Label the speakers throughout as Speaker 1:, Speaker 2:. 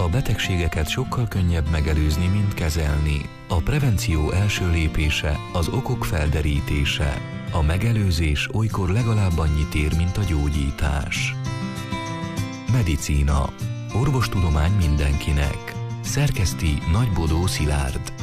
Speaker 1: A betegségeket sokkal könnyebb megelőzni, mint kezelni. A prevenció első lépése az okok felderítése. A megelőzés olykor legalább annyit ér, mint a gyógyítás. Medicína. Orvostudomány mindenkinek. Szerkeszti Nagybodó Szilárd.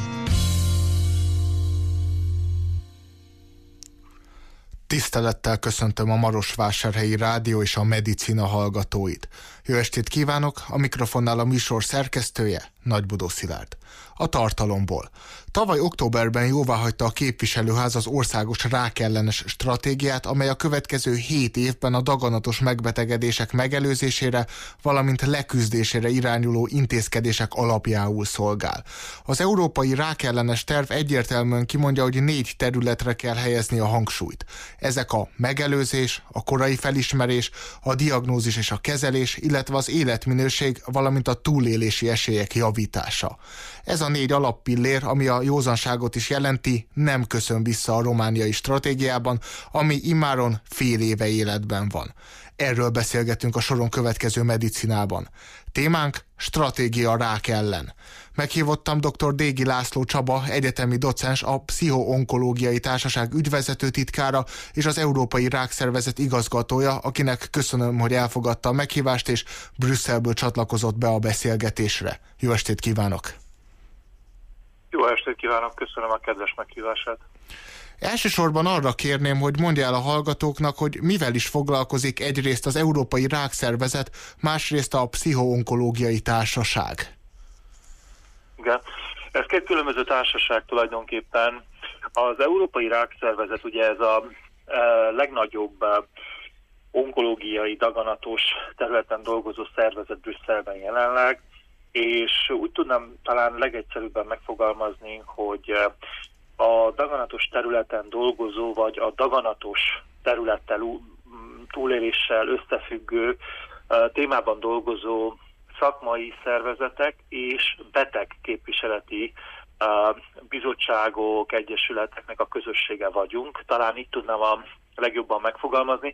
Speaker 2: Tisztelettel köszöntöm a Marosvásárhelyi Rádió és a Medicina hallgatóit. Jó estét kívánok, a mikrofonnál a műsor szerkesztője, Nagybodó Szilárd. A tartalomból. Tavaly októberben jóváhagyta a képviselőház az országos rákellenes stratégiát, amely a következő 7 évben a daganatos megbetegedések megelőzésére, valamint leküzdésére irányuló intézkedések alapjául szolgál. Az európai rákellenes terv egyértelműen kimondja, hogy 4 területre kell helyezni a hangsúlyt. Ezek a megelőzés, a korai felismerés, a diagnózis és a kezelés, illetve az életminőség, valamint a túlélési esélyek javítása. Ez a 4 alappillér, ami a józanságot is jelenti, nem köszön vissza a romániai stratégiában, ami immáron fél éve életben van. Erről beszélgetünk a soron következő medicinában. Témánk stratégia rák ellen. Meghívottam dr. Dégi László Csaba, egyetemi docens, a Pszicho-onkológiai Társaság ügyvezető titkára és az Európai Rákszervezet igazgatója, akinek köszönöm, hogy elfogadta a meghívást és Brüsszelből csatlakozott be a beszélgetésre. Jó estét kívánok!
Speaker 3: Jó estét kívánok, köszönöm a kedves meghívását.
Speaker 2: Elsősorban arra kérném, hogy mondja el a hallgatóknak, hogy mivel is foglalkozik egyrészt az Európai Rákszervezet, másrészt a Pszicho-onkológiai Társaság.
Speaker 3: Igen, ez 2 különböző társaság tulajdonképpen. Az Európai Rákszervezet ugye ez a legnagyobb onkológiai daganatos területen dolgozó szervezet Brüsszelben jelenleg, és úgy tudnám talán legegyszerűbben megfogalmazni, hogy a daganatos területen dolgozó, vagy a daganatos területtel túléléssel összefüggő témában dolgozó szakmai szervezetek és betegképviseleti bizottságok, egyesületeknek a közössége vagyunk. Talán így tudnám a legjobban megfogalmazni.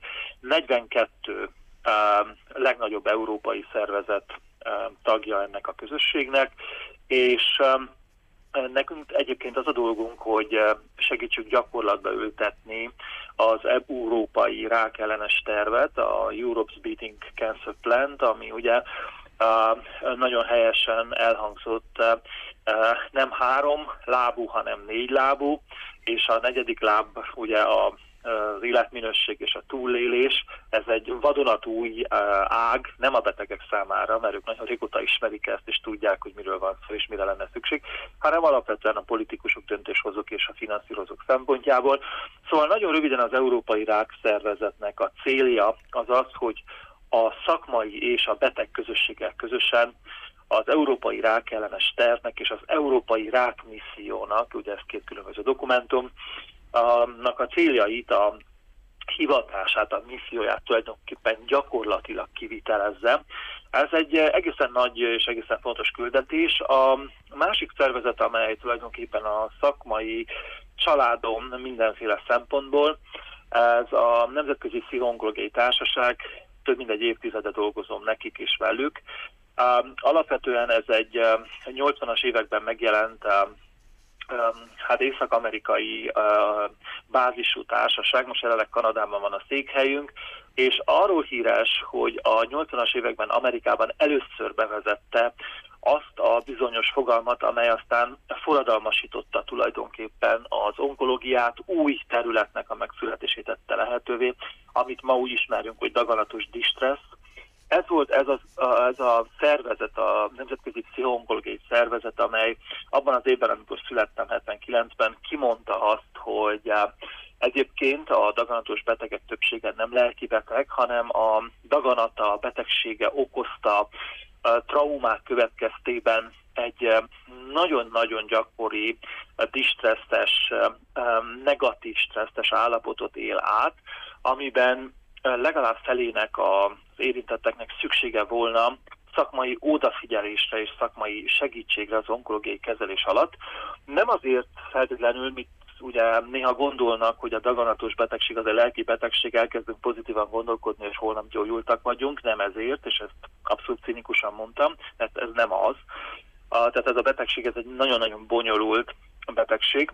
Speaker 3: 42 legnagyobb európai szervezet tagja ennek a közösségnek, és nekünk egyébként az a dolgunk, hogy segítsük gyakorlatba ültetni az európai rákellenes tervet, a Europe's Beating Cancer Plan, ami ugye nagyon helyesen elhangzott, nem 3 lábú, hanem 4 lábú, és a 4. láb ugye az életminőség és a túlélés, ez egy vadonatúj ág, nem a betegek számára, mert ők nagyon régóta ismerik ezt, és tudják, hogy miről van szó, és mire lenne szükség, hanem alapvetően a politikusok, döntéshozók és a finanszírozók szempontjából. Szóval nagyon röviden az Európai Rákszervezetnek a célja az az, hogy a szakmai és a beteg közösségek közösen az Európai Rákellenes tervnek és az Európai Rákmissziónak, ugye ez 2 különböző dokumentum, a céljait, a hivatását, a misszióját tulajdonképpen gyakorlatilag kivitelezze. Ez egy egészen nagy és egészen fontos küldetés. A másik szervezet, amely tulajdonképpen a szakmai családom mindenféle szempontból, ez a Nemzetközi Pszicho-onkológiai Társaság, több mint egy évtizede dolgozom nekik és velük. Alapvetően ez egy 80-as években megjelent észak-amerikai bázisú társaság, most jelenleg Kanadában van a székhelyünk, és arról híres, hogy a 80-as években Amerikában először bevezette azt a bizonyos fogalmat, amely aztán forradalmasította tulajdonképpen az onkológiát, új területnek a megszületését tette lehetővé, amit ma úgy ismerünk, hogy daganatos distress. Ez volt ez a szervezet, a Nemzetközi Pszicho-onkológiai Szervezet, amely abban az évben, amikor születtem 79-ben, kimondta azt, hogy egyébként a daganatos betegek többsége nem lelki beteg, hanem a daganata, a betegsége okozta traumák következtében egy nagyon-nagyon gyakori distresszes, negatív stresszes állapotot él át, amiben legalább felének az érintetteknek szüksége volna szakmai odafigyelésre és szakmai segítségre az onkológiai kezelés alatt. Nem azért feltétlenül, mit ugye néha gondolnak, hogy a daganatos betegség az a lelki betegség, elkezdünk pozitívan gondolkodni, és holnap gyógyultak vagyunk, nem ezért, és ezt abszolút cinikusan mondtam, mert ez nem az. Tehát ez a betegség, ez egy nagyon-nagyon bonyolult betegség,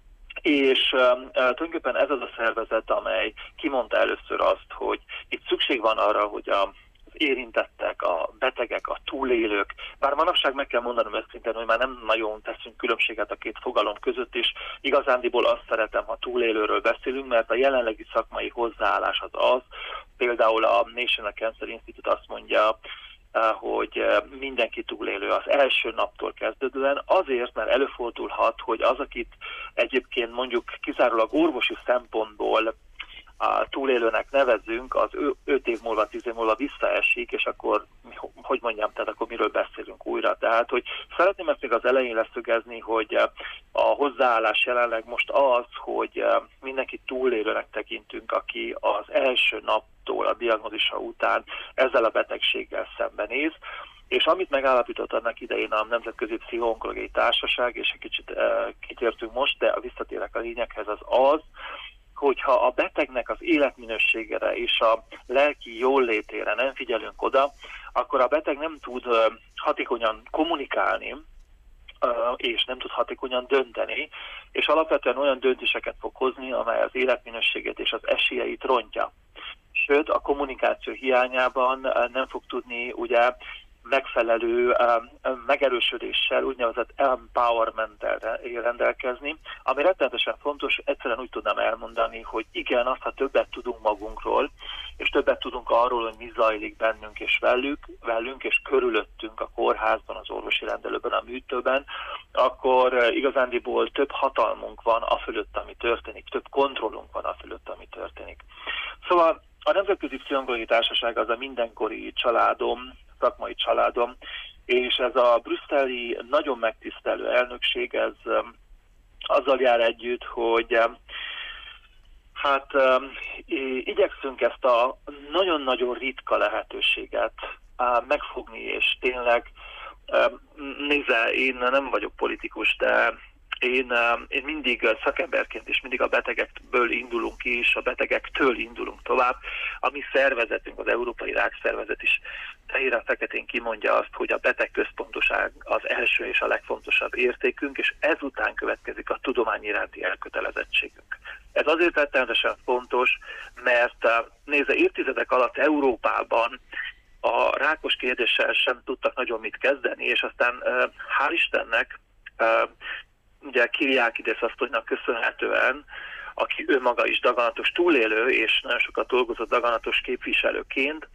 Speaker 3: és tulajdonképpen ez az a szervezet, amely kimondta először azt, hogy itt szükség van arra, hogy az érintettek, a betegek, a túlélők, bár manapság meg kell mondanom őszintén, hogy már nem nagyon teszünk különbséget a két fogalom között, és igazándiból azt szeretem, ha túlélőről beszélünk, mert a jelenlegi szakmai hozzáállás az, például a National Cancer Institute azt mondja, hogy mindenki túlélő az első naptól kezdődően, azért, mert előfordulhat, hogy az, akit egyébként mondjuk kizárólag orvosi szempontból a túlélőnek nevezünk, az 5 év múlva, 10 év múlva visszaesik, és akkor, hogy mondjam, tehát akkor miről beszélünk újra. Tehát, hogy szeretném ezt még az elején leszögezni, hogy a hozzáállás jelenleg most az, hogy mindenki túlélőnek tekintünk, aki az első naptól a diagnózisa után ezzel a betegséggel szembenéz, és amit megállapított annak idején a Nemzetközi Pszicho-onkológiai Társaság, és egy kicsit kitértünk most, de visszatérek a lényeghez, az, hogyha a betegnek az életminőségére és a lelki jólétére nem figyelünk oda, akkor a beteg nem tud hatékonyan kommunikálni, és nem tud hatékonyan dönteni, és alapvetően olyan döntéseket fog hozni, amely az életminőségét és az esélyeit rontja. Sőt, a kommunikáció hiányában nem fog tudni ugye megfelelő megerősödéssel, úgynevezett empowerment-tel rendelkezni, ami rettenetesen fontos, egyszerűen úgy tudnám elmondani, hogy igen, azt, ha többet tudunk magunkról, és többet tudunk arról, hogy mi zajlik bennünk és velünk és körülöttünk a kórházban, az orvosi rendelőben, a műtőben, akkor igazándiból több hatalmunk van afölött, ami történik, több kontrollunk van afölött, ami történik. Szóval a Nemzetközi Pszicho-onkológiai Társaság az a mindenkori családom, szakmai családom, és ez a brüsszeli nagyon megtisztelő elnökség, ez azzal jár együtt, hogy igyekszünk ezt a nagyon-nagyon ritka lehetőséget megfogni, és tényleg nézze, én nem vagyok politikus, de én mindig szakemberként és mindig a betegekből indulunk ki, és a betegektől indulunk tovább. A mi szervezetünk, az Európai Rákszervezet is fehéren-feketén kimondja azt, hogy a betegközpontoság az első és a legfontosabb értékünk, és ezután következik a tudomány iránti elkötelezettségünk. Ez azért rettenetesen fontos, mert nézze, évtizedek alatt Európában a rákos kérdéssel sem tudtak nagyon mit kezdeni, és aztán hál' Istennek ugye Kyriakides asszonynak köszönhetően, aki ő maga is daganatos túlélő, és nagyon sokat dolgozott daganatos képviselőként,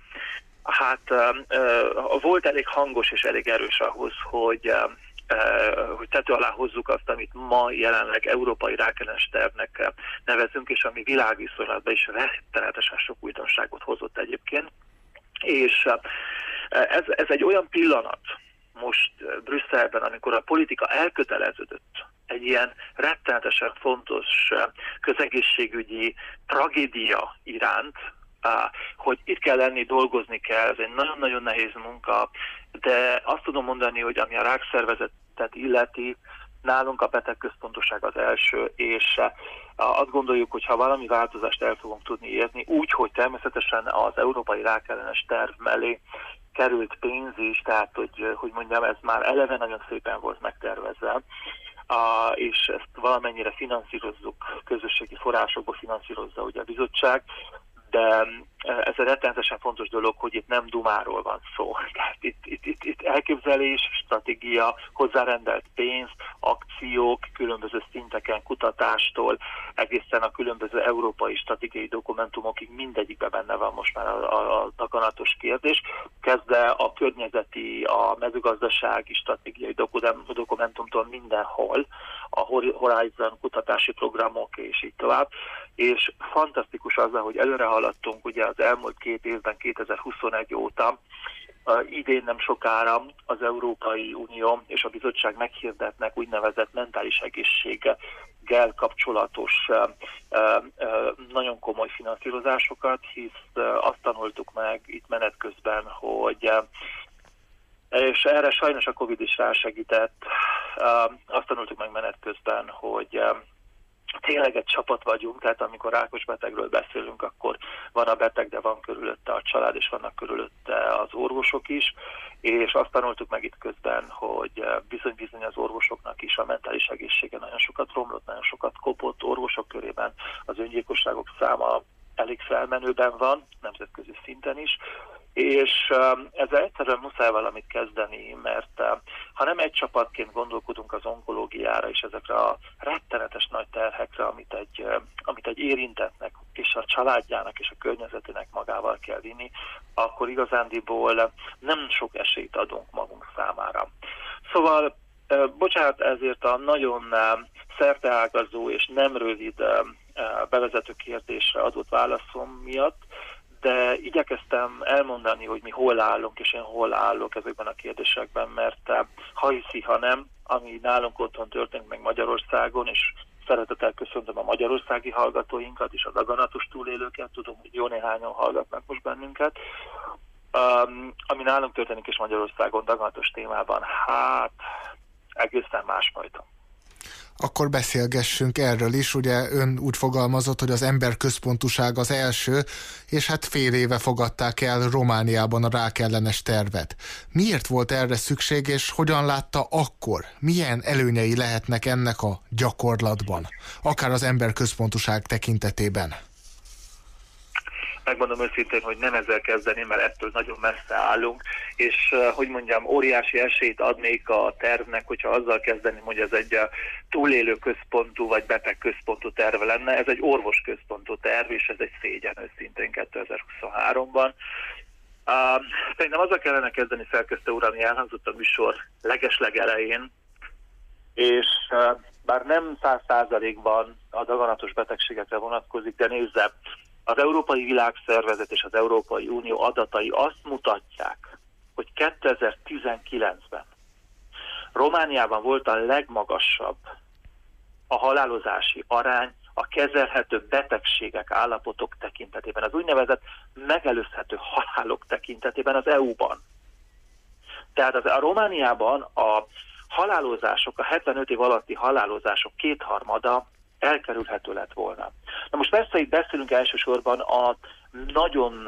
Speaker 3: volt elég hangos és elég erős ahhoz, hogy tető alá hozzuk azt, amit ma jelenleg európai rákellenes tervnek nevezünk, és ami világviszonylatban is rettenetesen sok újdonságot hozott egyébként. És ez egy olyan pillanat most Brüsszelben, amikor a politika elköteleződött egy ilyen rettenetesen fontos közegészségügyi tragédia iránt, hogy itt kell lenni, dolgozni kell, ez egy nagyon-nagyon nehéz munka, de azt tudom mondani, hogy ami a rákszervezetet illeti, nálunk a betegközpontoság az első, és azt gondoljuk, hogy ha valami változást el fogunk tudni érni, úgy, hogy természetesen az európai rákellenes terv mellé került pénz is, tehát hogy mondjam, ez már eleve nagyon szépen volt megtervezve, és ezt valamennyire finanszírozzuk, közösségi forrásokból finanszírozza ugye a bizottság, de ez egy rettenetesen fontos dolog, hogy itt nem dumáról van szó. Tehát itt elképzelés, stratégia, hozzárendelt pénz, akciók, különböző szinteken, kutatástól, egészen a különböző európai stratégiai dokumentumokig mindegyikben benne van most már a daganatos kérdés. Kezdve a környezeti, a mezőgazdasági stratégiai dokumentumtól mindenhol, a Horizon kutatási programok és így tovább. És fantasztikus az, hogy előre haladtunk ugye az elmúlt 2 évben, 2021 óta, idén nem sokára az Európai Unió és a bizottság meghirdetnek úgynevezett mentális egészséggel kapcsolatos nagyon komoly finanszírozásokat, hisz azt tanultuk meg itt menet közben, hogy és erre sajnos a Covid is rásegített, azt tanultuk meg menet közben, hogy tényleg egy csapat vagyunk, tehát amikor rákos betegről beszélünk, akkor van a beteg, de van körülötte a család, és vannak körülötte az orvosok is, és azt tanultuk meg itt közben, hogy bizony az orvosoknak is a mentális egészsége nagyon sokat romlott, nagyon sokat kopott, orvosok körében az öngyilkosságok száma elég felmenőben van, nemzetközi szinten is, és ezzel egyszerűen muszáj valamit kezdeni, mert ha nem egy csapatként gondolkodunk az onkológiára és ezekre a rettenetes nagy terhekre, amit egy érintettnek és a családjának és a környezetének magával kell vinni, akkor igazándiból nem sok esélyt adunk magunk számára. Szóval, bocsánat ezért a nagyon szerteágazó és nem rövid bevezető kérdésre adott válaszom miatt, de igyekeztem elmondani, hogy mi hol állunk, és én hol állok ezekben a kérdésekben, mert ha hiszi, ha nem, ami nálunk otthon történt meg Magyarországon, és szeretettel köszöntöm a magyarországi hallgatóinkat és a daganatos túlélőket, tudom, hogy jó néhányan hallgatnak most bennünket, ami nálunk történik és Magyarországon daganatos témában, hát egészen másfajta.
Speaker 2: Akkor beszélgessünk erről is. Ugye ön úgy fogalmazott, hogy az emberközpontúság az első, és hát fél éve fogadták el Romániában a rákellenes tervet. Miért volt erre szükség, és hogyan látta akkor? Milyen előnyei lehetnek ennek a gyakorlatban, akár az emberközpontúság tekintetében?
Speaker 3: Megmondom őszintén, hogy nem ezzel kezdeném, mert ettől nagyon messze állunk, és hogy mondjam, óriási esélyt adnék a tervnek, hogyha azzal kezdeném, hogy ez egy túlélő központú vagy beteg központú terv lenne. Ez egy orvos központú terv, és ez egy szégyen őszintén 2023-ban. Szerintem azzal kellene kezdeni, Szerkesztő úr, ami elhangzott a műsor legeslegelején, és bár nem 100%-ban a daganatos betegségekre vonatkozik, de nézze, az Európai Világszervezet és az Európai Unió adatai azt mutatják, hogy 2019-ben Romániában volt a legmagasabb a halálozási arány a kezelhető betegségek, állapotok tekintetében, az úgynevezett megelőzhető halálok tekintetében az EU-ban. Tehát a Romániában a halálozások, a 75 év alatti halálozások 2/3 elkerülhető lett volna. Na most persze itt beszélünk elsősorban a nagyon,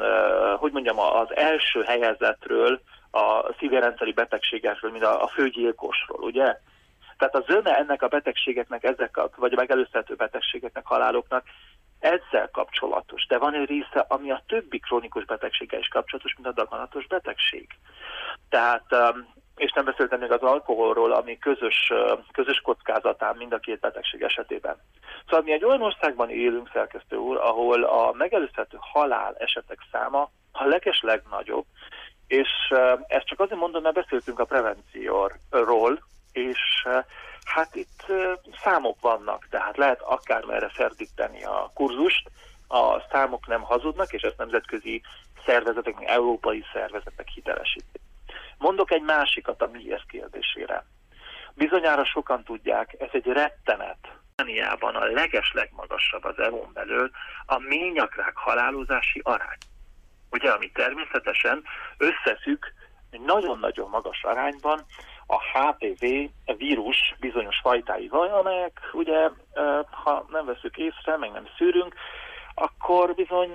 Speaker 3: az első helyezetről, a szívérendszeri betegségekről, mint a főgyilkosról, ugye? Tehát a zöme ennek a betegségeknek, vagy a megelőzhető betegségeknek, haláloknak ezzel kapcsolatos. De van egy része, ami a többi krónikus betegséggel is kapcsolatos, mint a daganatos betegség. Tehát és nem beszéltem még az alkoholról, ami közös kockázatán mind a két betegség esetében. Szóval mi egy olyan országban élünk, Szerkesztő úr, ahol a megelőzhető halál esetek száma a legnagyobb, és ezt csak azért mondom, mert beszéltünk a prevencióról, és hát itt számok vannak, tehát lehet akármerre ferdíteni a kurzust, a számok nem hazudnak, és ezt nemzetközi szervezetek, meg európai szervezetek hitelesítik. Mondok egy másikat a miért kérdésére. Bizonyára sokan tudják, ez egy rettenet. Romániában a legmagasabb az EU-n belül a ményakrák halálozási arány. Ugye, ami természetesen összefügg egy nagyon-nagyon magas arányban a HPV vírus bizonyos fajtáival, amelyek ugye, ha nem veszük észre, meg nem szűrünk, akkor bizony,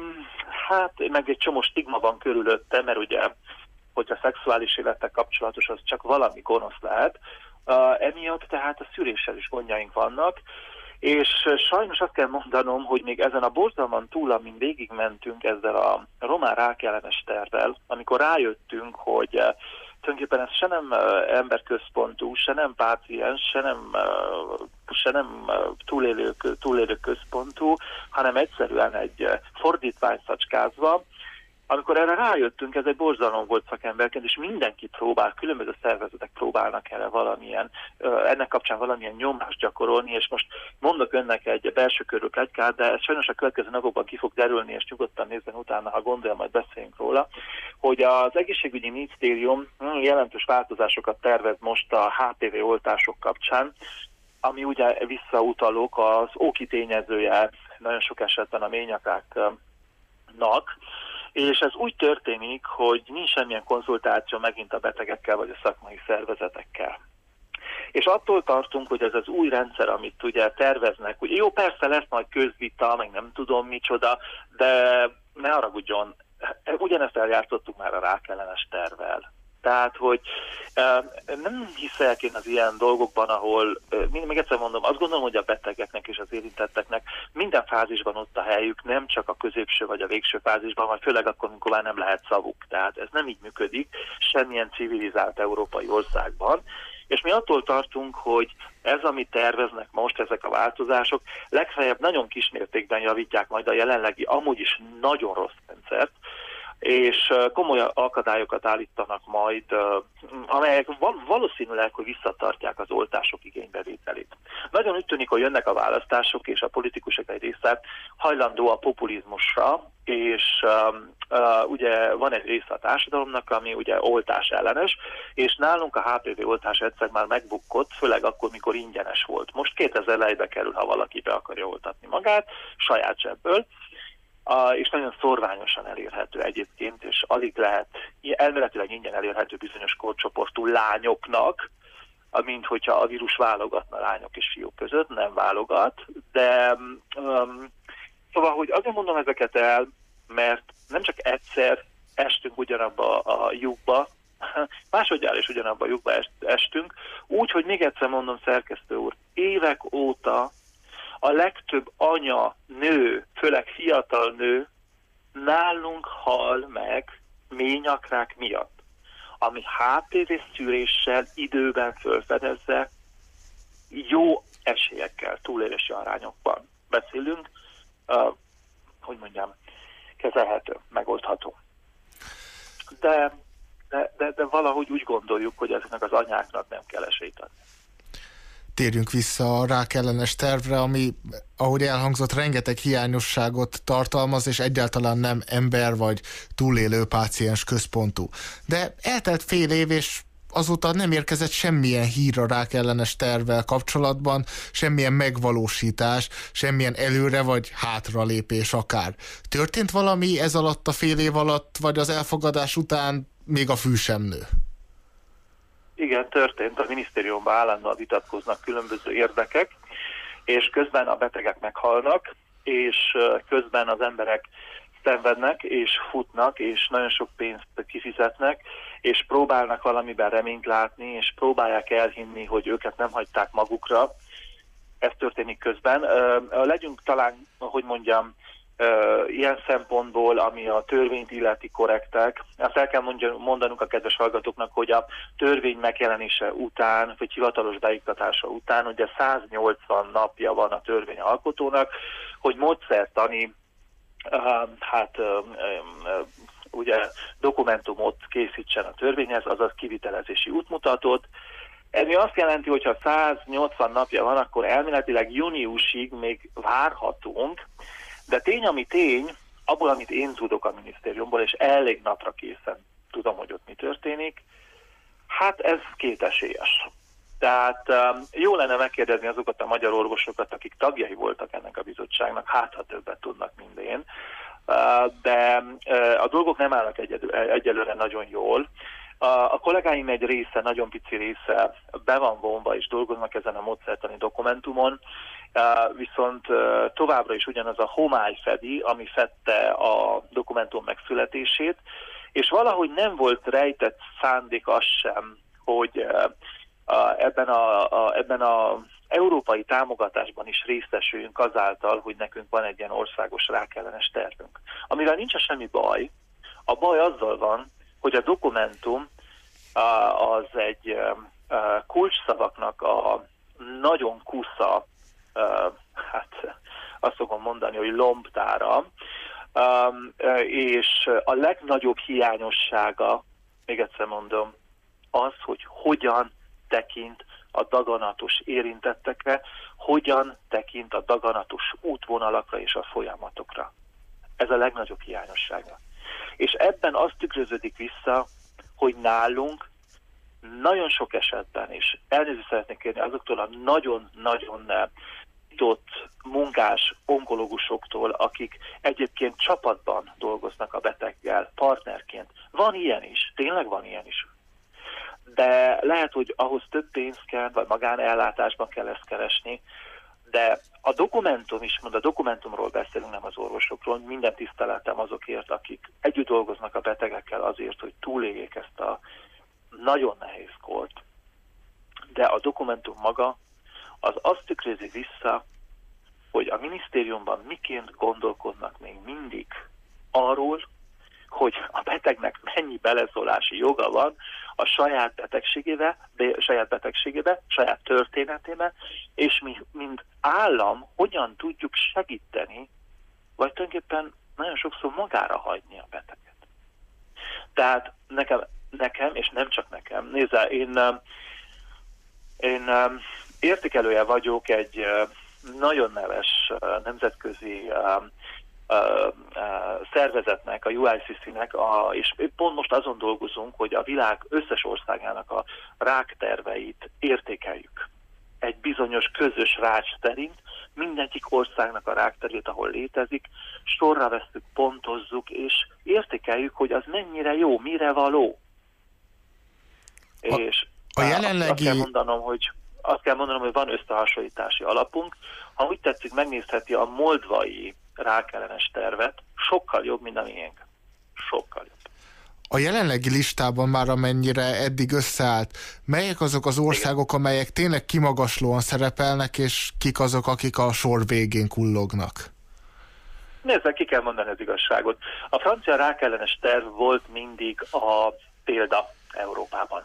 Speaker 3: meg egy csomó stigma van körülötte, mert ugye, hogyha szexuális élettel kapcsolatos, az csak valami gonosz lehet. Emiatt tehát a szűréssel is gondjaink vannak, és sajnos azt kell mondanom, hogy még ezen a borzalman túl, amin végigmentünk ezzel a román rákellenes tervvel, amikor rájöttünk, hogy tulajdonképpen ez se nem emberközpontú, se nem páciens, se nem túlélő központú, hanem egyszerűen egy fordítvány szacskázva. Amikor erre rájöttünk, ez egy borzalom volt szakemberként, és mindenki próbál, különböző szervezetek próbálnak erre ennek kapcsán valamilyen nyomást gyakorolni, és most mondok önnek egy belső körül pletykát, de ez sajnos a következő napokban ki fog derülni, és nyugodtan nézzen utána, ha gondol, majd beszéljünk róla, hogy az egészségügyi minisztérium jelentős változásokat tervez most a HPV oltások kapcsán, ami ugye visszautalók az oki tényezője nagyon sok esetben a ményakráknak, és ez úgy történik, hogy nincs semmilyen konzultáció megint a betegekkel vagy a szakmai szervezetekkel. És attól tartunk, hogy ez az új rendszer, amit ugye terveznek, hogy jó, persze lesz majd közvita, meg nem tudom micsoda, de ne haragudjon, ugyanezt eljátszottuk már a rákellenes tervvel. Tehát, hogy nem hiszek én az ilyen dolgokban, ahol, még egyszer mondom, azt gondolom, hogy a betegeknek és az érintetteknek minden fázisban ott a helyük, nem csak a középső vagy a végső fázisban, vagy főleg akkor, amikor már nem lehet szavuk. Tehát ez nem így működik semmilyen civilizált európai országban. És mi attól tartunk, hogy ez, amit terveznek most, ezek a változások, legfeljebb nagyon kismértékben javítják majd a jelenlegi, amúgy is nagyon rossz rendszert, és komoly akadályokat állítanak majd, amelyek valószínűleg, hogy visszatartják az oltások igénybevételét. Nagyon úgy tűnik, hogy jönnek a választások, és a politikusok egy része hajlandó a populizmusra, és ugye van egy része a társadalomnak, ami ugye oltás ellenes, és nálunk a HPV oltás egyszer már megbukkott, főleg akkor, mikor ingyenes volt. Most 2000 lejbe kerül, ha valaki be akarja oltatni magát, saját zsebből, és nagyon szorványosan elérhető egyébként, és alig lehet, elméletileg ingyen elérhető bizonyos korcsoportú lányoknak, mint hogyha a vírus válogatna lányok és fiúk között, nem válogat, de szóval, hogy azért mondom ezeket el, mert nem csak egyszer estünk ugyanabba a lyukba, másodjára is ugyanabba a lyukba estünk, úgy, hogy még egyszer mondom, szerkesztő úr, évek óta a legtöbb anya, nő, főleg fiatal nő nálunk hal meg ményakrák miatt, ami HPV szűréssel időben felfedezze, jó esélyekkel, túlélési arányokban beszélünk, hogy mondjam, kezelhető, megoldható. De valahogy úgy gondoljuk, hogy ezeknek az anyáknak nem kell esélyt adni.
Speaker 2: Térjünk vissza a rákellenes tervre, ami, ahogy elhangzott, rengeteg hiányosságot tartalmaz, és egyáltalán nem ember vagy túlélő páciens központú. De eltelt fél év, és azóta nem érkezett semmilyen hír a rákellenes tervvel kapcsolatban, semmilyen megvalósítás, semmilyen előre vagy hátralépés akár. Történt valami ez alatt a fél év alatt, vagy az elfogadás után még a fű sem nő?
Speaker 3: Igen, történt. A minisztériumban állandóan vitatkoznak különböző érdekek, és közben a betegek meghalnak, és közben az emberek szenvednek, és futnak, és nagyon sok pénzt kifizetnek, és próbálnak valamiben reményt látni, és próbálják elhinni, hogy őket nem hagyták magukra. Ez történik közben. Legyünk talán, hogy mondjam, ilyen szempontból, ami a törvényt illeti korrektek. Azt el kell mondanunk a kedves hallgatóknak, hogy a törvény megjelenése után, vagy hivatalos beiktatása után, ugye 180 napja van a törvény alkotónak, hogy módszertani ugye dokumentumot készítsen a törvényhez, azaz kivitelezési útmutatót. Ez azt jelenti, hogy ha 180 napja van, akkor elméletileg júniusig még várhatunk, de tény, ami tény, abból, amit én tudok a minisztériumból, és elég napra készen tudom, hogy ott mi történik, hát ez kétesélyes. Tehát jó lenne megkérdezni azokat a magyar orvosokat, akik tagjai voltak ennek a bizottságnak, hát ha többet tudnak, mint én, de a dolgok nem állnak egyelőre nagyon jól. A kollégáim egy része, nagyon pici része be van vonva, és dolgoznak ezen a módszertani dokumentumon, viszont továbbra is ugyanaz a homály fedi, ami fedte a dokumentum megszületését, és valahogy nem volt rejtett szándék az sem, hogy ebben a európai támogatásban is részesüljünk azáltal, hogy nekünk van egy ilyen országos rákellenes tervünk. Amivel nincs semmi baj, a baj azzal van, hogy a dokumentum az egy kulcsszavaknak a nagyon kusza, hát azt fogom mondani, hogy lombtára, és a legnagyobb hiányossága, még egyszer mondom, az, hogy hogyan tekint a daganatos érintettekre, hogyan tekint a daganatos útvonalakra és a folyamatokra. Ez a legnagyobb hiányossága. És ebben az tükröződik vissza, hogy nálunk nagyon sok esetben, és elnézést szeretnék kérni azoktól a nagyon-nagyon nyitott munkás onkológusoktól, akik egyébként csapatban dolgoznak a beteggel, partnerként. Van ilyen is, tényleg van ilyen is. de lehet, hogy ahhoz több pénz kell, vagy magánellátásban kell ezt keresni, de a dokumentum is, a dokumentumról beszélünk, nem az orvosokról, minden tiszteletem azokért, akik együtt dolgoznak a betegekkel azért, hogy túléljék ezt a nagyon nehéz kort, de a dokumentum maga az azt tükrözi vissza, hogy a minisztériumban miként gondolkodnak még mindig arról, hogy a betegnek mennyi beleszólási joga van a saját betegségébe, saját történetébe, és mi, mint állam, hogyan tudjuk segíteni, vagy tulajdonképpen nagyon sokszor magára hagyni a beteget. Tehát nekem, és nem csak nekem, nézzel, én értékelője vagyok egy nagyon neves nemzetközi szervezetnek, a UICC-nek, és pont most azon dolgozunk, hogy a világ összes országának a rákterveit értékeljük. Egy bizonyos közös rács szerint mindegyik országnak a ráktervét, ahol létezik, sorra vesszük, pontozzuk, és értékeljük, hogy az mennyire jó, mire való. És azt kell mondanom, hogy van összehasonlítási alapunk. Ha úgy tetszik, megnézheti a moldvai rákellenes tervet, sokkal jobb, mint a miénk. Sokkal jobb.
Speaker 2: A jelenlegi listában már amennyire eddig összeállt, melyek azok az országok, amelyek tényleg kimagaslóan szerepelnek, és kik azok, akik a sor végén kullognak?
Speaker 3: Nézd, ki kell mondani az igazságot. A francia rákellenes terv volt mindig a példa Európában.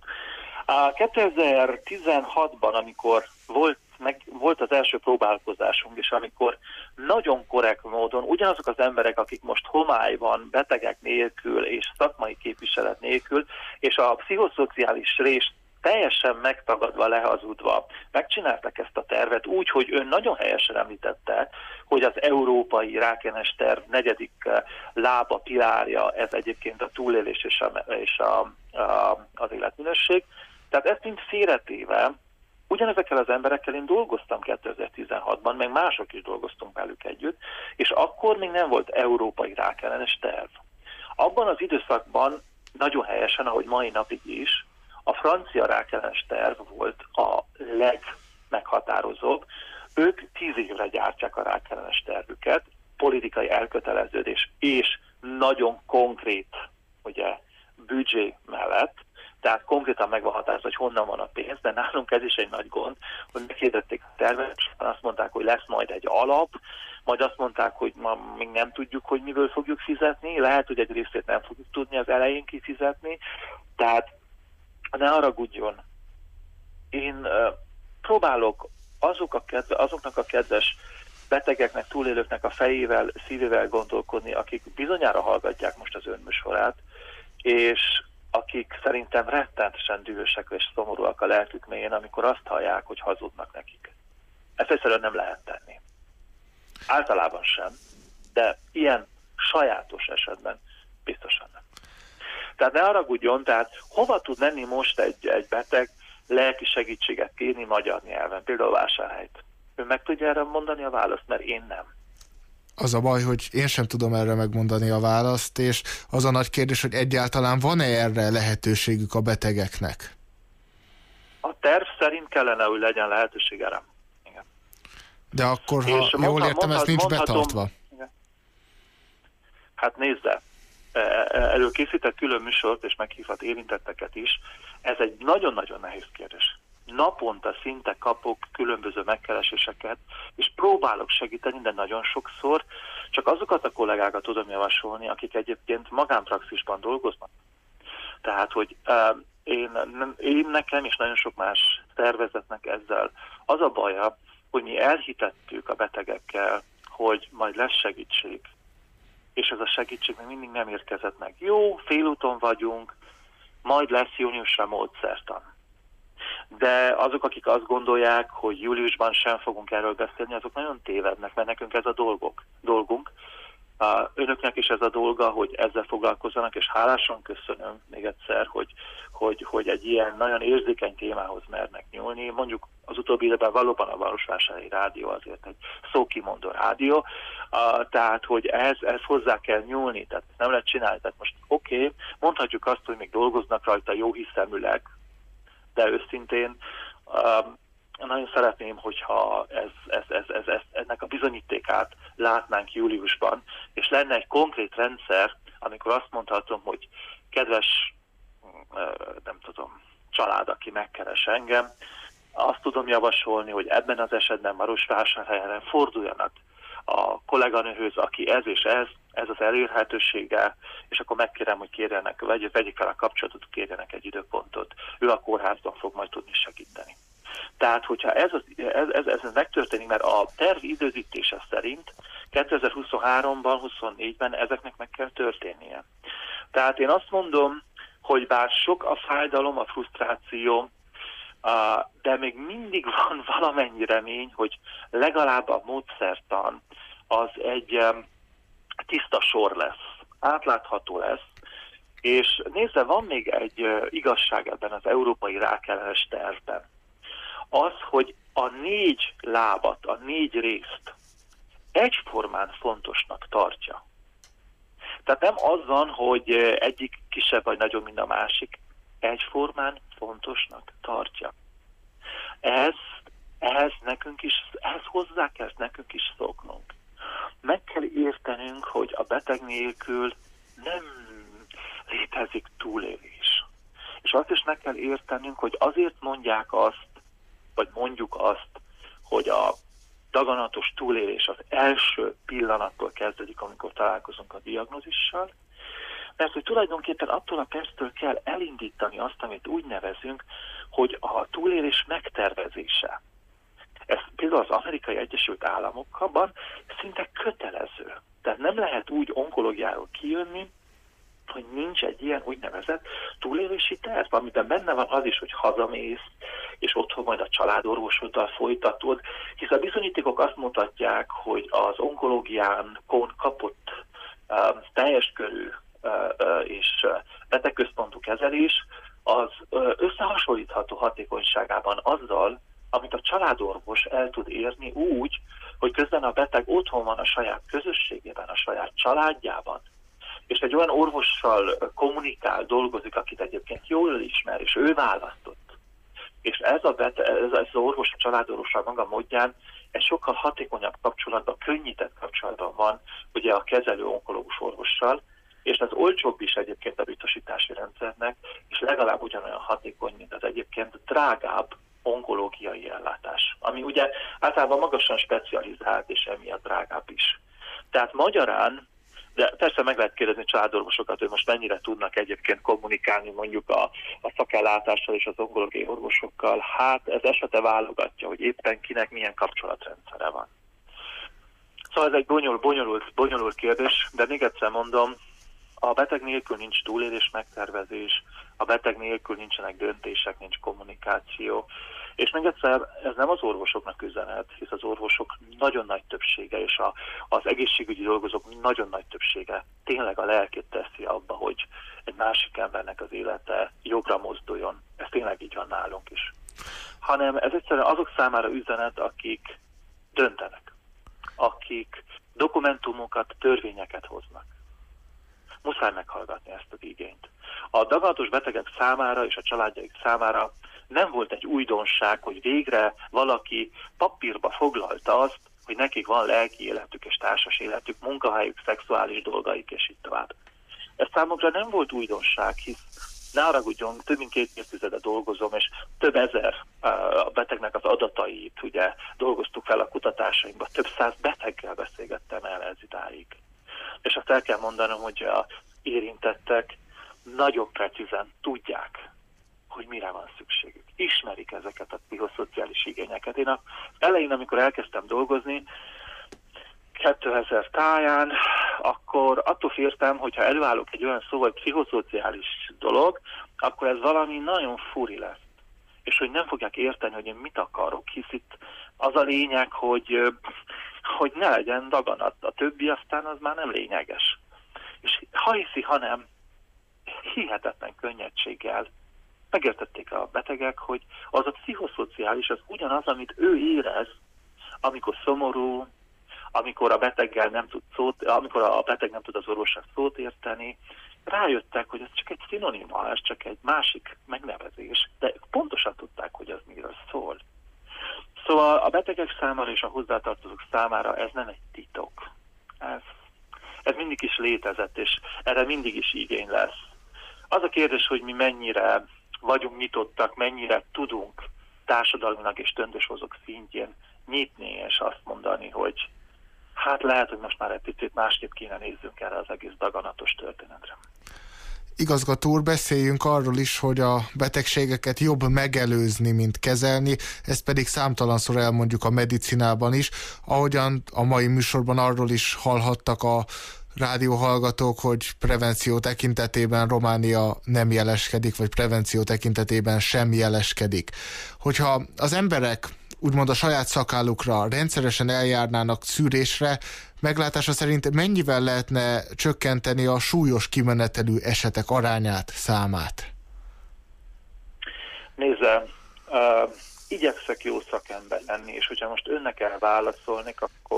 Speaker 3: 2016-ban, amikor volt az első próbálkozásunk, és amikor nagyon korrekt módon ugyanazok az emberek, akik most homályban, betegek nélkül és szakmai képviselet nélkül, és a pszichoszociális részt teljesen megtagadva, lehazudva megcsinálták ezt a tervet úgy, hogy ön nagyon helyesen említette, hogy az európai rákellenes terv 4. lába, pilárja, ez egyébként a túlélés és az életminőség. Tehát ezt mind félretéve, ugyanezekkel az emberekkel én dolgoztam 2016-ban, meg mások is dolgoztunk velük együtt, és akkor még nem volt európai rákellenes terv. Abban az időszakban nagyon helyesen, ahogy mai napig is, a francia rákellenes terv volt a legmeghatározóbb. Ők 10 évre gyártják a rákellenes tervüket, politikai elköteleződés és nagyon konkrét ugye, büdzsé mellett, tehát konkrétan meg van határozva, hogy honnan van a pénz, de nálunk ez is egy nagy gond, hogy meghirdették a tervet, és azt mondták, hogy lesz majd egy alap, majd azt mondták, hogy ma még nem tudjuk, hogy miből fogjuk fizetni, lehet, hogy egy részét nem fogjuk tudni az elején kifizetni, tehát ne haragudjon. Én próbálok azoknak a kedves betegeknek, túlélőknek a fejével, szívével gondolkodni, akik bizonyára hallgatják most az önműsorát, és akik szerintem rettenetesen dühösek és szomorúak a lelkük mélyén, amikor azt hallják, hogy hazudnak nekik. Ezt egyszerűen nem lehet tenni. Általában sem, de ilyen sajátos esetben biztosan nem. Tehát ne haragudjon, tehát hova tud menni most egy beteg lelki segítséget kérni magyar nyelven, például Vásárhelyt? Ő meg tudja erre mondani a választ, mert én nem.
Speaker 2: Az a baj, hogy én sem tudom erre megmondani a választ, és az a nagy kérdés, hogy egyáltalán van-e erre lehetőségük a betegeknek?
Speaker 3: A terv szerint kellene, hogy legyen lehetőség erre. Igen.
Speaker 2: De akkor, ha jól értem, ez nincs betartva. Igen.
Speaker 3: Hát nézd, erről készített külön műsort, és meghívhat érintetteket is. Ez egy nagyon-nagyon nehéz kérdés. Naponta szinte kapok különböző megkereséseket, és próbálok segíteni, de nagyon sokszor csak azokat a kollégákat tudom javasolni, akik egyébként magánpraxisban dolgoznak. Tehát, hogy én nekem és nagyon sok más szervezetnek ezzel az a baja, hogy mi elhitettük a betegekkel, hogy majd lesz segítség, és ez a segítség még mindig nem érkezett meg. Jó, félúton vagyunk, majd lesz júniusra módszertan. De azok, akik azt gondolják, hogy júliusban sem fogunk erről beszélni, azok nagyon tévednek, mert nekünk ez a dolgunk. Önöknek is ez a dolga, hogy ezzel foglalkozzanak, és hálásan köszönöm még egyszer, hogy egy ilyen nagyon érzékeny témához mernek nyúlni. Mondjuk az utóbbi időben valóban a Marosvásárhelyi Rádió azért egy szókimondó rádió, tehát hogy ez hozzá kell nyúlni, tehát nem lehet csinálni. Tehát most oké, mondhatjuk azt, hogy még dolgoznak rajta jóhiszeműleg, de őszintén nagyon szeretném, hogyha ennek a bizonyítékát látnánk júliusban, és lenne egy konkrét rendszer, amikor azt mondhatom, hogy kedves, nem tudom, család, aki megkeres engem, azt tudom javasolni, hogy ebben az esetben Marosvásárhelyen forduljanak a kolléganőhöz, aki ez és ez az elérhetősége, és akkor megkérem, hogy kérjenek, vegyék fel a kapcsolatot, kérjenek egy időpontot. Ő a kórházban fog majd tudni segíteni. Tehát, hogyha ez megtörténik, mert a terv időzítése szerint 2023-ban, 24-ben ezeknek meg kell történnie. Tehát én azt mondom, hogy bár sok a fájdalom, a frusztráció, de még mindig van valamennyi remény, hogy legalább a módszertan az egy tiszta sor lesz, átlátható lesz, és nézze, van még egy igazság ebben az európai rákellenes tervben. Az, hogy a 4 lábat, a 4 részt egyformán fontosnak tartja. Tehát nem az van, hogy egyik kisebb vagy nagyobb, mint a másik, egyformán fontosnak tartja. Ehhez hozzá kell nekünk is szoknunk. Meg kell értenünk, hogy a beteg nélkül nem létezik túlélés. És azt is meg kell értenünk, hogy azért mondják azt, vagy mondjuk azt, hogy a daganatos túlélés az első pillanattól kezdődik, amikor találkozunk a diagnózissal, mert hogy tulajdonképpen attól a perctől kell elindítani azt, amit úgy nevezünk, hogy a túlélés megtervezése. Ez például az Amerikai Egyesült Államokban szinte kötelező. Tehát nem lehet úgy onkológiáról kijönni, hogy nincs egy ilyen úgynevezett túlélési terv, amiben benne van az is, hogy hazamész, és otthon majd a családorvosoddal folytatod, hisz a bizonyítékok azt mutatják, hogy az onkológián kapott teljes körű és betegközpontú kezelés az összehasonlítható hatékonyságában azzal, amit a családorvos el tud érni úgy, hogy közben a beteg otthon van a saját közösségében, a saját családjában, és egy olyan orvossal kommunikál, dolgozik, akit egyébként jól ismer, és ő választott. És ez az orvos, a családorvossal maga módján egy sokkal hatékonyabb kapcsolatban, könnyített kapcsolatban van ugye a kezelő onkológus orvossal, és az olcsóbb is egyébként a biztosítási rendszernek, és legalább ugyanolyan hatékony, mint az egyébként drágább onkológiai ellátás, ami ugye általában magasan specializált, és emiatt drágább is. Tehát magyarán, de persze meg lehet kérdezni családorvosokat, hogy most mennyire tudnak egyébként kommunikálni mondjuk a szakellátással és az onkológiai orvosokkal. Hát ez esete válogatja, hogy éppen kinek milyen kapcsolatrendszere van. Szóval ez egy bonyolult kérdés, de még egyszer mondom, a beteg nélkül nincs túlélés megtervezés, a beteg nélkül nincsenek döntések, nincs kommunikáció. És még egyszer, ez nem az orvosoknak üzenet, hisz az orvosok nagyon nagy többsége, és az egészségügyi dolgozók nagyon nagy többsége tényleg a lelkét teszi abba, hogy egy másik embernek az élete jobbra mozduljon. Ez tényleg így van nálunk is. Hanem ez egyszerűen azok számára üzenet, akik döntenek, akik dokumentumokat, törvényeket hoznak. Muszáj meghallgatni ezt az igényt. A daganatos betegek számára és a családjaik számára nem volt egy újdonság, hogy végre valaki papírba foglalta azt, hogy nekik van lelki életük és társas életük, munkahelyük, szexuális dolgaik, és így tovább. Ez számukra nem volt újdonság, hisz ne haragudjon, több mint 2 évtizede dolgozom, és több ezer a betegnek az adatait ugye dolgoztuk fel a kutatásainkba, több 100 beteggel beszélgettem el ez idáig. És azt el kell mondanom, hogy az érintettek nagyon precízen tudják, hogy mire van szükségük. Ismerik ezeket a pszichoszociális igényeket. Én az elején, amikor elkezdtem dolgozni, 2000 táján, akkor attól féltem, hogyha előállok egy olyan szó, hogy pszichoszociális dolog, akkor ez valami nagyon furi lesz. És hogy nem fogják érteni, hogy én mit akarok, hisz itt az a lényeg, hogy ne legyen daganat. A többi aztán az már nem lényeges. És ha hiszi, hanem hihetetlen könnyedséggel megértették a betegek, hogy az a pszichoszociális az ugyanaz, amit ő érez, amikor szomorú, amikor a beteggel nem tud amikor a beteg nem tud az orvosnak szót érteni. Rájöttek, hogy ez csak egy szinonima, ez csak egy másik megnevezés, de pontosan Szóval a betegek számára és a hozzátartozók számára ez nem egy titok. Ez mindig is létezett, és erre mindig is igény lesz. Az a kérdés, hogy mi mennyire vagyunk nyitottak, mennyire tudunk társadalmilag és döntéshozók szintjén nyitni, és azt mondani, hogy hát lehet, hogy most már egy picit másképp kéne nézzünk erre az egész daganatos történetre.
Speaker 2: Igazgató úr, beszéljünk arról is, hogy a betegségeket jobb megelőzni, mint kezelni, ezt pedig számtalanszor elmondjuk a medicinában is. Ahogyan a mai műsorban arról is hallhattak a rádióhallgatók, hogy prevenció tekintetében Románia nem jeleskedik, vagy prevenció tekintetében sem jeleskedik. Hogyha az emberek úgymond a saját szakállukra rendszeresen eljárnának szűrésre, meglátása szerint mennyivel lehetne csökkenteni a súlyos kimenetelű esetek arányát, számát?
Speaker 3: Nézze, igyekszek jó szakember lenni, és hogyha most önnek elválaszolnék,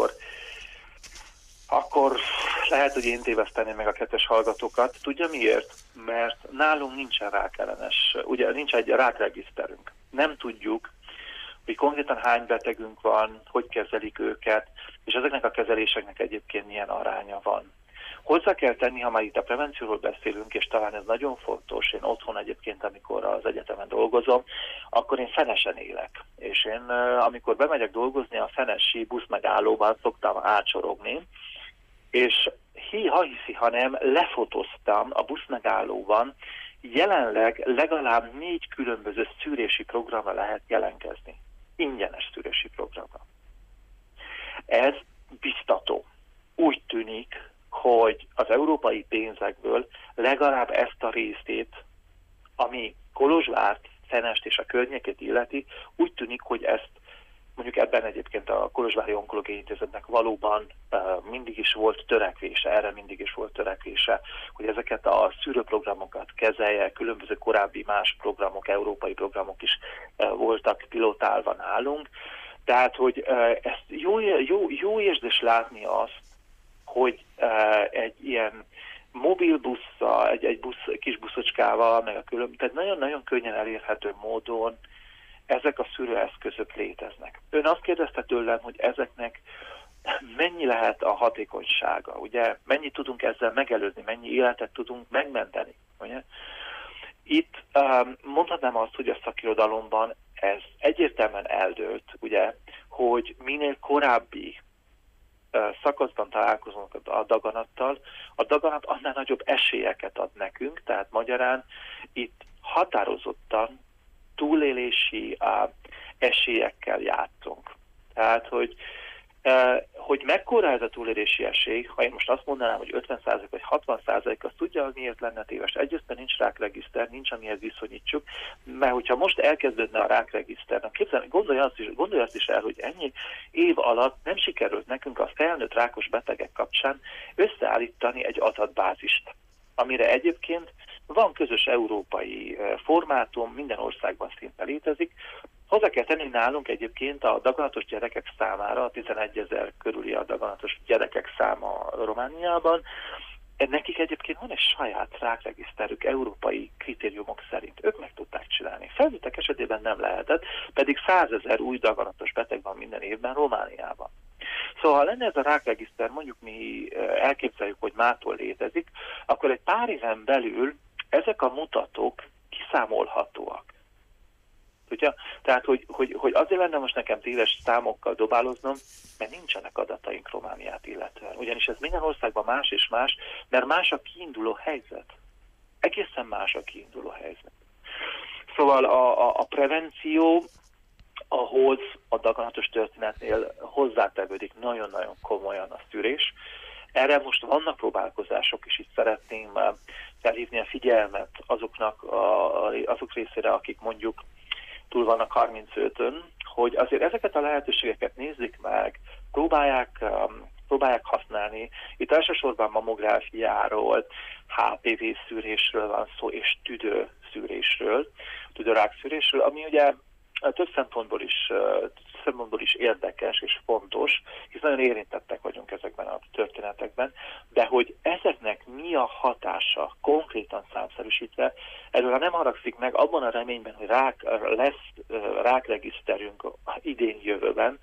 Speaker 3: akkor lehet, hogy én téveszteném meg a kedves hallgatókat. Tudja miért? Mert nálunk nincsen rákellenes, ugye nincs egy rákregiszterünk. Nem tudjuk, hogy konkrétan hány betegünk van, hogy kezelik őket, és ezeknek a kezeléseknek egyébként milyen aránya van. Hozzá kell tenni, ha már itt a prevencióról beszélünk, és talán ez nagyon fontos, én otthon egyébként, amikor az egyetemen dolgozom, akkor én fenesen élek. És én, amikor bemegyek dolgozni, a fenesi buszmegállóban szoktam átsorogni, és ha hiszi, ha nem, lefotóztam a buszmegállóban, jelenleg legalább 4 különböző szűrési programra lehet jelentkezni. Ingyenes szűrési programra. Ez biztató. Úgy tűnik, hogy az európai pénzekből legalább ezt a részét, ami Kolozsvárt, Fenest és a környékét illeti, úgy tűnik, hogy ezt mondjuk ebben egyébként a Kolozsvári Onkológiai Intézetnek valóban mindig is volt törekvése, erre mindig is volt törekvése, hogy ezeket a szűrőprogramokat kezelje, különböző korábbi más programok, európai programok is voltak pilotálva nálunk. Tehát, hogy ezt jó érzés látni azt, hogy egy ilyen mobil busszal, egy kis buszocskával, meg a tehát nagyon-nagyon könnyen elérhető módon ezek a szűrőeszközök léteznek. Ön azt kérdezte tőlem, hogy ezeknek mennyi lehet a hatékonysága, ugye? Mennyit tudunk ezzel megelőzni, mennyi életet tudunk megmenteni, ugye? Itt mondhatnám azt, hogy a szakirodalomban ez egyértelműen eldőlt, ugye, hogy minél korábbi szakaszban találkozunk a daganattal, a daganat annál nagyobb esélyeket ad nekünk, tehát magyarán itt határozottan túlélési esélyekkel játszunk. Tehát, hogy mekkora ez a túlélési esély, ha én most azt mondanám, hogy 50% vagy 60%, azt tudja, hogy miért lenne téves. Egyrészt nincs rákregiszter, nincs, amihez viszonyítsuk, mert hogyha most elkezdődne a rákregiszter, gondolj azt is el, hogy ennyi év alatt nem sikerült nekünk a felnőtt rákos betegek kapcsán összeállítani egy adatbázist, amire egyébként van közös európai formátum, minden országban szinte létezik. Hozzá kell tenni nálunk egyébként a daganatos gyerekek számára, 11 000 körüli a daganatos gyerekek száma Romániában. Nekik egyébként van egy saját rákregiszterük európai kritériumok szerint. Ők meg tudták csinálni. Felnőttek esetében nem lehetett, pedig 100 000 új daganatos beteg van minden évben Romániában. Szóval ha lenne ez a rákregiszter, mondjuk mi elképzeljük, hogy mától létezik, akkor egy pár éven belül ezek a mutatók kiszámolhatóak. Ugye? Tehát, hogy azért lenne most nekem téves számokkal dobáloznom, mert nincsenek adataink Romániát illetően. Ugyanis ez minden országban más és más, mert más a kiinduló helyzet. Egészen más a kiinduló helyzet. Szóval a prevenció ahhoz a daganatos történetnél hozzátevődik nagyon-nagyon komolyan a szűrés. Erre most vannak próbálkozások, és itt szeretném felhívni a figyelmet azok részére, akik mondjuk túl vannak 35-ön, hogy azért ezeket a lehetőségeket nézzük meg, próbálják használni. Itt elsősorban mammográfiáról, HPV szűrésről van szó, és tüdőszűrésről, tüdőrákszűrésről, ami ugye több szempontból is érdekes és fontos, hisz nagyon érintettek vagyunk ezekben a történetekben, de hogy ezeknek mi a hatása konkrétan számszerűsítve, erről nem haragszik meg abban a reményben, hogy lesz rákregiszterünk idén jövőben,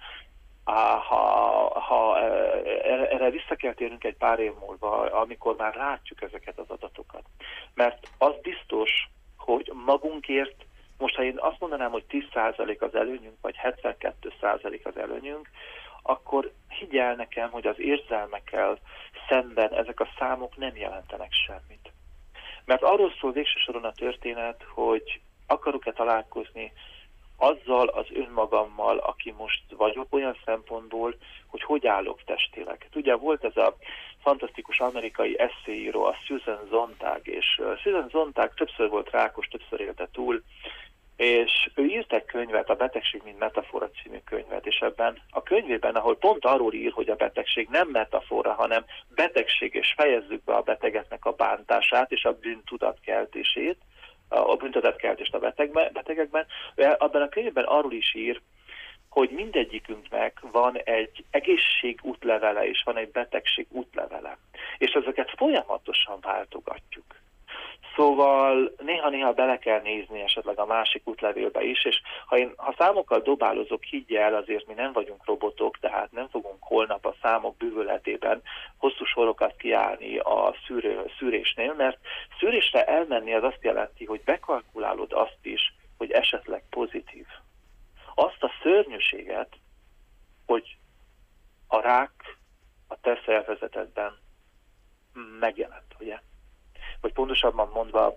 Speaker 3: ha erre vissza kell térnünk egy pár év múlva, amikor már látjuk ezeket az adatokat. Mert az biztos, hogy magunkért, most ha én azt mondanám, hogy 10% az előnyünk, vagy 72% az előnyünk, akkor higgyel nekem, hogy az érzelmekkel szemben ezek a számok nem jelentenek semmit. Mert arról szól végső soron a történet, hogy akarok-e találkozni azzal az önmagammal, aki most vagyok, olyan szempontból, hogy állok testileg. Ugye volt ez a fantasztikus amerikai esszéíró, a Susan Sontag, és Susan Sontag többször volt rákos, többször élte túl, és ő írt egy könyvet, a Betegség mint metafora című könyvet, és ebben a könyvében, ahol pont arról ír, hogy a betegség nem metafora, hanem betegség, és fejezzük be a betegeknek a bántását és a bűntudatkeltését, a bűntudatkeltést a betegekben, abban a könyvben arról is ír, hogy mindegyikünknek van egy egészség útlevele, és van egy betegség útlevele. És ezeket folyamatosan váltogatjuk. Szóval néha-néha bele kell nézni esetleg a másik útlevélbe is, és ha számokkal dobálozok, higgyel, azért mi nem vagyunk robotok, tehát nem fogunk holnap a számok bűvöletében hosszú sorokat kiállni a szűrésnél, mert szűrésre elmenni az azt jelenti, hogy bekalkulálod azt is, hogy esetleg pozitív. Azt a szörnyűséget, hogy a rák a te szervezetedben megjelent, ugye? Vagy pontosabban mondva,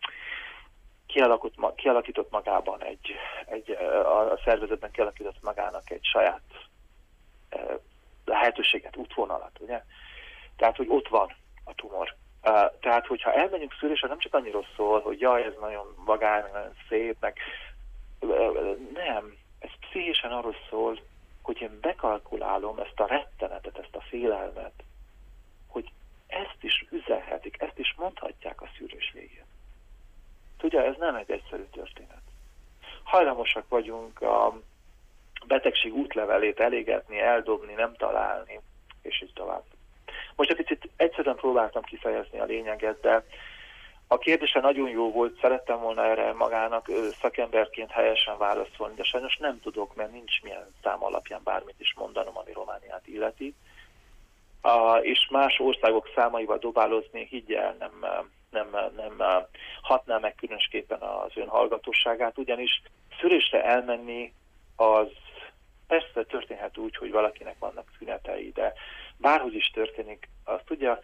Speaker 3: kialakított magában a szervezetben kialakított magának egy saját lehetőséget, útvonalat, ugye? Tehát, hogy ott van a tumor. Tehát, hogyha elmegyünk szűrésre, nem csak annyiról szól, hogy jaj, ez nagyon vagány, nagyon szép, meg nem. Ez pszichésen arról szól, hogy én bekalkulálom ezt a rettenetet, ezt a félelmet, hogy ezt is üzenhetik, ezt is mondhatják a szűrés végén. Tudja, ez nem egy egyszerű történet. Hajlamosak vagyunk a betegség útlevelét elégetni, eldobni, nem találni, és így tovább. Most egy picit egyszerűen próbáltam kifejezni a lényeget, de a kérdése nagyon jó volt, szerettem volna erre magának szakemberként helyesen válaszolni, de sajnos nem tudok, mert nincs milyen szám alapján bármit is mondanom, ami Romániát illeti. És más országok számaival dobálozni, higgyel, nem hatná meg különösképpen az ön hallgatóságát, ugyanis szűrésre elmenni az persze történhet úgy, hogy valakinek vannak szünetei, de bárhogy is történik, azt tudja,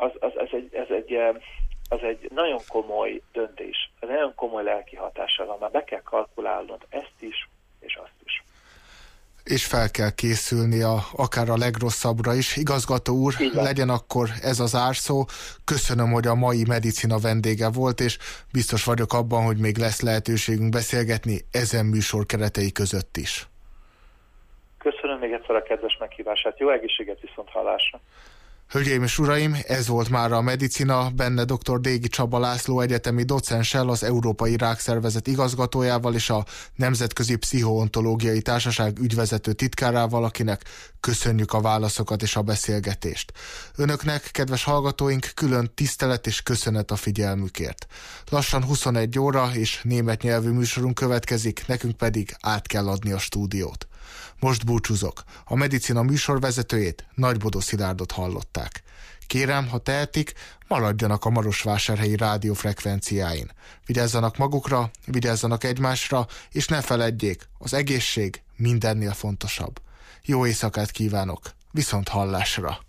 Speaker 3: az egy nagyon komoly döntés, ez nagyon komoly lelki hatással van, már be kell kalkulálnod ezt is, és azt is.
Speaker 2: És fel kell készülni akár a legrosszabbra is. Igazgató úr, legyen akkor ez az zárszó. Köszönöm, hogy a mai Medicina vendége volt, és biztos vagyok abban, hogy még lesz lehetőségünk beszélgetni ezen műsor keretei között is.
Speaker 3: Köszönöm még egyszer a kedves meghívását. Jó egészséget, viszont hallásra.
Speaker 2: Hölgyeim és uraim, ez volt már a Medicina, benne dr. Dégi Csaba László egyetemi docenssel, az Európai Rákszervezet igazgatójával és a Nemzetközi Pszichoontológiai Társaság ügyvezető titkárával, akinek köszönjük a válaszokat és a beszélgetést. Önöknek, kedves hallgatóink, külön tisztelet és köszönet a figyelmükért. Lassan 21 óra és német nyelvű műsorunk következik, nekünk pedig át kell adni a stúdiót. Most búcsúzok. A Medicina műsorvezetőjét, Nagybodó Szilárdot hallották. Kérem, ha tehetik, maradjanak a marosvásárhelyi rádiófrekvenciáin. Vigyázzanak magukra, vigyázzanak egymásra, és ne feledjék, az egészség mindennél fontosabb. Jó éjszakát kívánok, viszont hallásra!